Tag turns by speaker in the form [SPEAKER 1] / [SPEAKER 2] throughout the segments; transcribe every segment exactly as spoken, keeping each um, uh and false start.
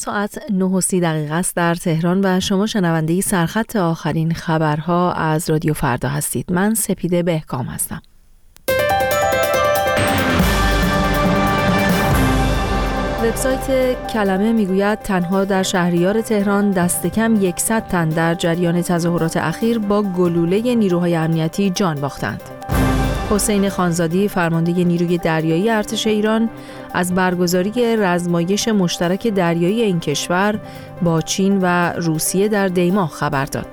[SPEAKER 1] ساعت نه و سی دقیقه است در تهران و شما شنونده سرخط آخرین خبرها از رادیو فردا هستید. من سپیده بهکام هستم. وبسایت کلمه میگوید تنها در شهریار تهران دست کم صد تن در جریان تظاهرات اخیر با گلوله نیروهای امنیتی جان باختند. حسین خانزادی فرمانده نیروی دریایی ارتش ایران از برگزاری رزمایش مشترک دریایی این کشور با چین و روسیه در دیماه خبر داد.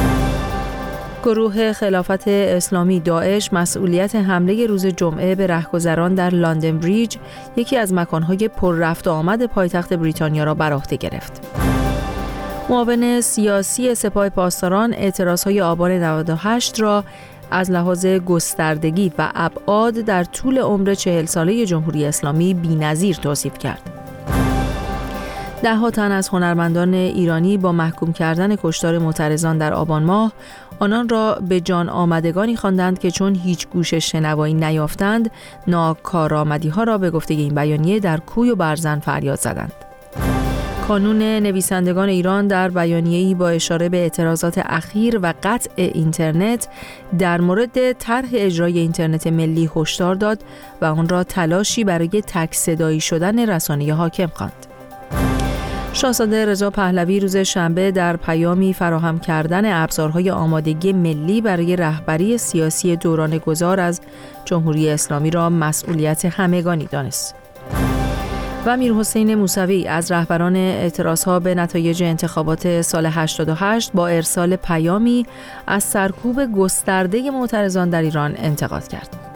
[SPEAKER 1] گروه خلافت اسلامی داعش مسئولیت حمله روز جمعه به رهگذران در لندن بریج، یکی از مکانهای پر رفت و آمد پایتخت بریتانیا را بر عهده گرفت. معاون سیاسی سپاه پاسداران اعتراضهای آبان نود و هشت را از لحاظ گستردگی و ابعاد در طول عمر چهل ساله جمهوری اسلامی بی‌نظیر توصیف کرد. ده ها تن از هنرمندان ایرانی با محکوم کردن کشتار معترضان در آبان ماه آنان را به جان آمدگانی خواندند که چون هیچ گوش شنوایی نیافتند ناکارآمدی‌ها را به گفته این بیانیه در کوی و برزن فریاد زدند. کانون نویسندگان ایران در بیانیه‌ای با اشاره به اعتراضات اخیر و قطع اینترنت در مورد طرح اجرای اینترنت ملی هشدار داد و آن را تلاشی برای تک صدایی شدن رسانه حاکم خواند. شاهزاده رضا پهلوی روز شنبه در پیامی فراهم کردن ابزارهای آمادگی ملی برای رهبری سیاسی دوران گذار از جمهوری اسلامی را مسئولیت همگانی دانست. و میرحسین موسوی از رهبران اعتراضها به نتایج انتخابات سال هشتاد و هشت با ارسال پیامی از سرکوب گسترده معترضان در ایران انتقاد کرد.